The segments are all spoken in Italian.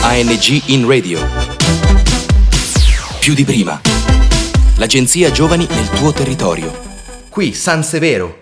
ANG in radio. Più di prima. L'agenzia Giovani nel tuo territorio. Qui San Severo.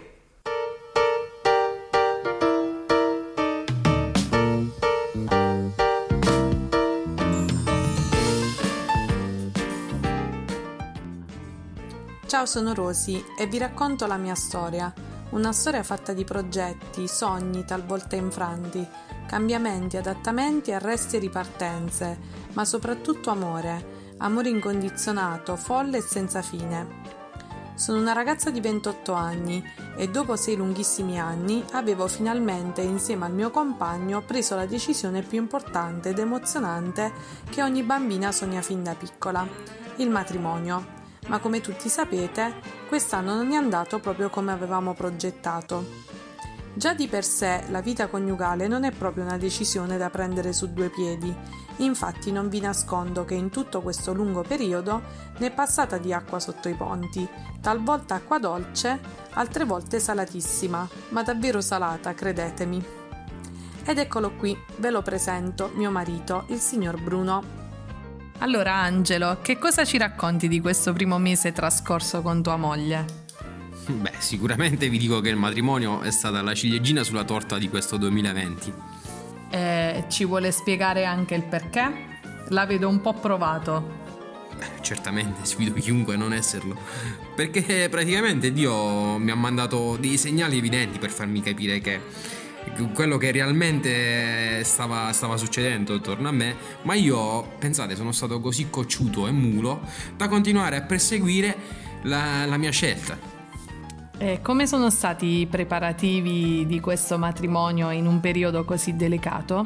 Ciao, sono Rosy e vi racconto la mia storia. Una storia fatta di progetti, sogni talvolta infranti, cambiamenti, adattamenti, arresti e ripartenze, ma soprattutto amore, amore incondizionato, folle e senza fine. Sono una ragazza di 28 anni e dopo 6 lunghissimi anni avevo finalmente, insieme al mio compagno, preso la decisione più importante ed emozionante che ogni bambina sogna fin da piccola: il matrimonio. Ma come tutti sapete, quest'anno non è andato proprio come avevamo progettato. Già di per sé la vita coniugale non è proprio una decisione da prendere su due piedi, infatti non vi nascondo che in tutto questo lungo periodo ne è passata di acqua sotto i ponti, talvolta acqua dolce, altre volte salatissima, ma davvero salata, credetemi. Ed eccolo qui, ve lo presento, mio marito, il signor Bruno. Allora Angelo, che cosa ci racconti di questo primo mese trascorso con tua moglie? Beh, sicuramente vi dico che il matrimonio è stata la ciliegina sulla torta di questo 2020. Ci vuole spiegare anche il perché? La vedo un po' provato. Certamente, sfido chiunque a non esserlo. Perché praticamente Dio mi ha mandato dei segnali evidenti per farmi capire che quello che realmente stava succedendo attorno a me, ma io, pensate, sono stato così cocciuto e mulo da continuare a perseguire la mia scelta. Come sono stati i preparativi di questo matrimonio in un periodo così delicato?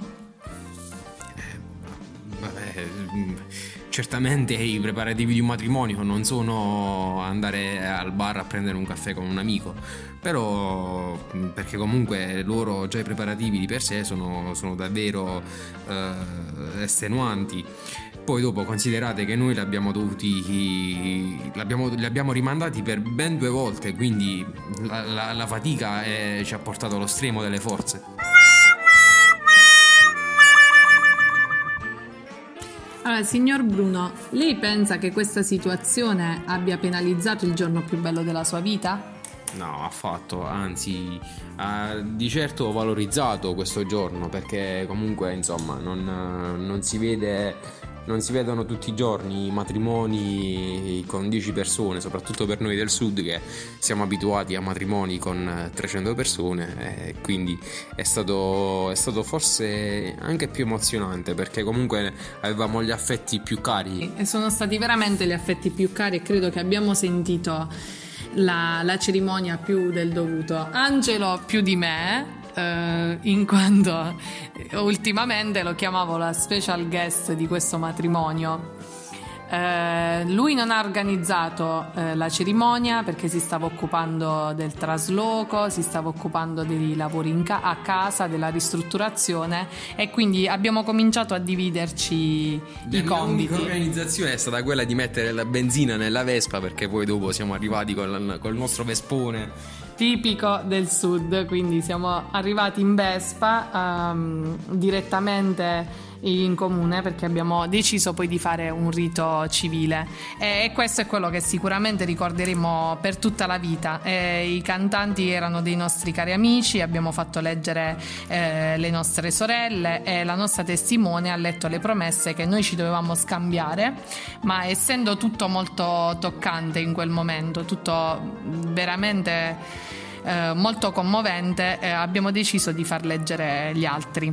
Certamente i preparativi di un matrimonio non sono andare al bar a prendere un caffè con un amico, però perché comunque loro già i preparativi di per sé sono davvero estenuanti. Poi dopo considerate che noi li abbiamo rimandati per ben 2 volte, quindi la fatica ci ha portato allo stremo delle forze. Allora, signor Bruno, lei pensa che questa situazione abbia penalizzato il giorno più bello della sua vita? No, affatto, anzi, ha di certo valorizzato questo giorno, perché comunque insomma non si vedono tutti i giorni matrimoni con 10 persone, soprattutto per noi del sud che siamo abituati a matrimoni con 300 persone, e quindi è stato forse anche più emozionante, perché comunque avevamo gli affetti più cari. E sono stati veramente gli affetti più cari e credo che abbiamo sentito la cerimonia più del dovuto. Angelo più di me, in quanto ultimamente lo chiamavo la special guest di questo matrimonio. Lui non ha organizzato la cerimonia perché si stava occupando del trasloco, si stava occupando dei lavori a casa, della ristrutturazione, e quindi abbiamo cominciato a dividerci i compiti. L'organizzazione è stata quella di mettere la benzina nella Vespa, perché poi dopo siamo arrivati col nostro Vespone tipico del sud, quindi siamo arrivati in Vespa direttamente in comune, perché abbiamo deciso poi di fare un rito civile, e questo è quello che sicuramente ricorderemo per tutta la vita. I cantanti erano dei nostri cari amici, abbiamo fatto leggere le nostre sorelle, e la nostra testimone ha letto le promesse che noi ci dovevamo scambiare, ma essendo tutto molto toccante in quel momento, tutto veramente molto commovente, abbiamo deciso di far leggere gli altri.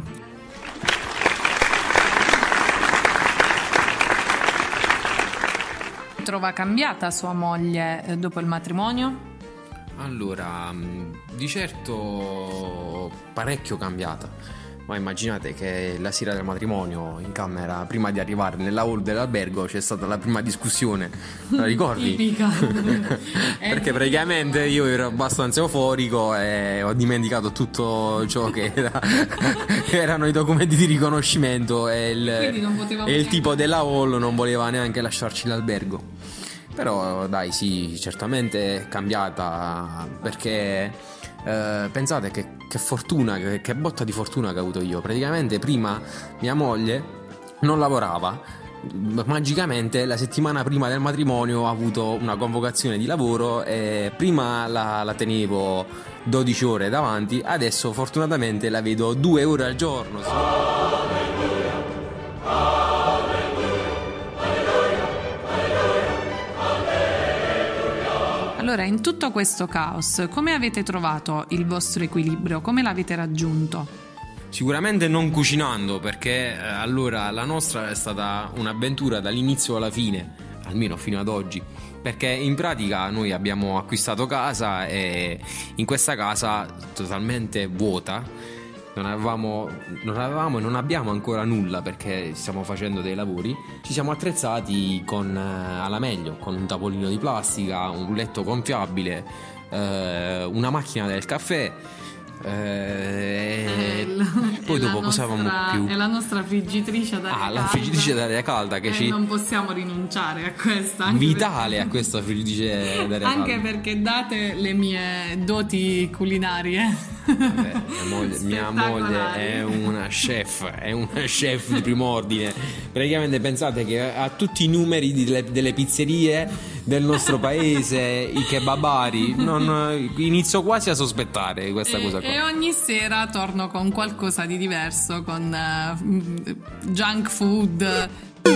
Trova cambiata sua moglie dopo il matrimonio? Allora, di certo parecchio cambiata. Ma immaginate che la sera del matrimonio in camera, prima di arrivare nella hall dell'albergo, c'è stata la prima discussione, la ricordi? Tipica. Perché praticamente io ero abbastanza euforico e ho dimenticato tutto ciò che erano i documenti di riconoscimento, e il tipo della hall non voleva neanche lasciarci l'albergo. Però dai, sì, certamente è cambiata, perché pensate che fortuna, che botta di fortuna che ho avuto io. Praticamente prima mia moglie non lavorava. Magicamente la settimana prima del matrimonio ho avuto una convocazione di lavoro e prima la tenevo 12 ore davanti, adesso fortunatamente la vedo 2 ore al giorno. Allora, in tutto questo caos, come avete trovato il vostro equilibrio? Come l'avete raggiunto? Sicuramente non cucinando, perché allora la nostra è stata un'avventura dall'inizio alla fine, almeno fino ad oggi, perché in pratica noi abbiamo acquistato casa e in questa casa totalmente vuota non avevamo e non abbiamo ancora nulla perché stiamo facendo dei lavori. Ci siamo attrezzati alla meglio, con un tavolino di plastica, un letto gonfiabile, una macchina del caffè. Poi dopo cosa avevamo più? È la nostra friggitrice ad aria calda. La friggitrice ad aria calda che non possiamo rinunciare a questa. Vitale a questa friggitrice ad aria calda. Anche perché date le mie doti culinarie. Vabbè, mia moglie è una chef di primo ordine. Praticamente pensate che ha tutti i numeri delle pizzerie del nostro paese, i kebabari. Inizio quasi a sospettare questa cosa qua. E ogni sera torno con qualcosa di diverso, con junk food.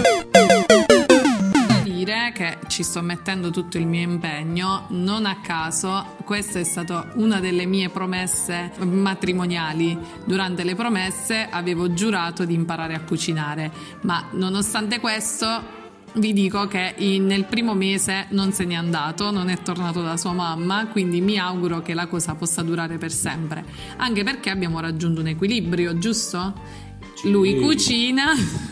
Dire che ci sto mettendo tutto il mio impegno, non a caso questa è stata una delle mie promesse matrimoniali. Durante le promesse avevo giurato di imparare a cucinare, ma nonostante questo vi dico che nel primo mese non se n'è andato, non è tornato da sua mamma, quindi mi auguro che la cosa possa durare per sempre, anche perché abbiamo raggiunto un equilibrio, giusto? Sì. Lui cucina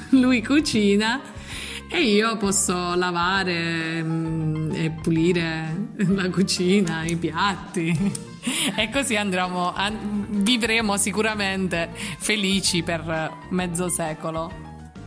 e io posso lavare e pulire la cucina, i piatti. E così vivremo sicuramente felici per mezzo secolo.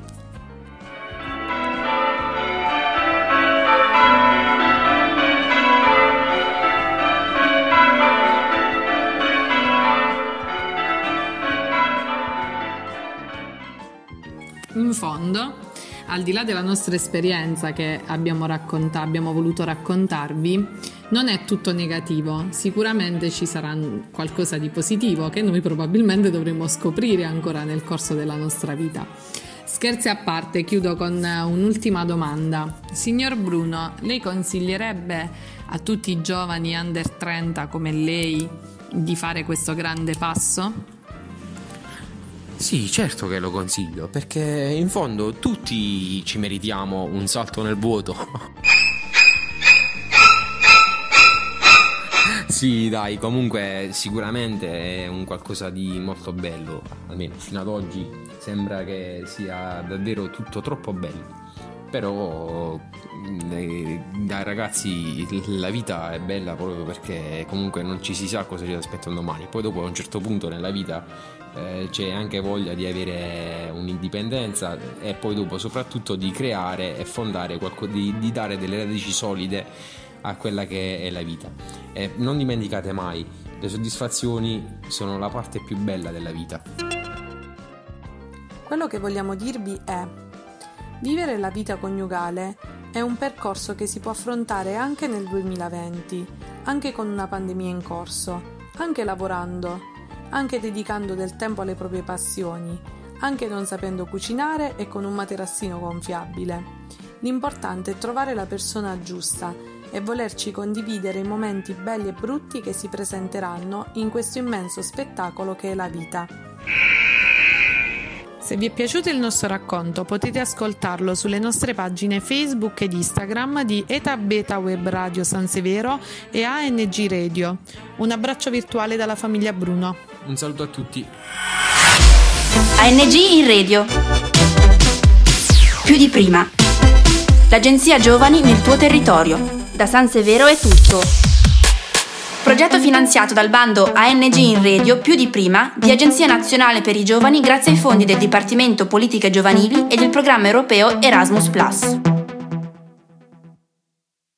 In fondo, al di là della nostra esperienza che abbiamo voluto raccontarvi, non è tutto negativo. Sicuramente ci sarà qualcosa di positivo che noi probabilmente dovremo scoprire ancora nel corso della nostra vita. Scherzi a parte, chiudo con un'ultima domanda. Signor Bruno, lei consiglierebbe a tutti i giovani under 30 come lei di fare questo grande passo? Sì, certo che lo consiglio, perché in fondo tutti ci meritiamo un salto nel vuoto. Sì, dai, comunque sicuramente è un qualcosa di molto bello, almeno fino ad oggi sembra che sia davvero tutto troppo bello. Però dai ragazzi, la vita è bella proprio perché comunque non ci si sa cosa ci aspetta un domani. Poi dopo a un certo punto nella vita c'è anche voglia di avere un'indipendenza e poi dopo soprattutto di creare e fondare di dare delle radici solide a quella che è la vita. E non dimenticate mai, le soddisfazioni sono la parte più bella della vita. Quello che vogliamo dirvi è: vivere la vita coniugale è un percorso che si può affrontare anche nel 2020, anche con una pandemia in corso, anche lavorando, anche dedicando del tempo alle proprie passioni, anche non sapendo cucinare e con un materassino gonfiabile. L'importante è trovare la persona giusta e volerci condividere i momenti belli e brutti che si presenteranno in questo immenso spettacolo che è la vita. Se vi è piaciuto il nostro racconto potete ascoltarlo sulle nostre pagine Facebook ed Instagram di Eta Beta Web Radio San Severo e ANG Radio. Un abbraccio virtuale dalla famiglia Bruno. Un saluto a tutti. ANG in radio. Più di prima. L'agenzia Giovani nel tuo territorio. Da San Severo è tutto. Progetto finanziato dal bando ANG in Radio più di prima di Agenzia Nazionale per i Giovani grazie ai fondi del Dipartimento Politiche Giovanili e del programma europeo Erasmus+.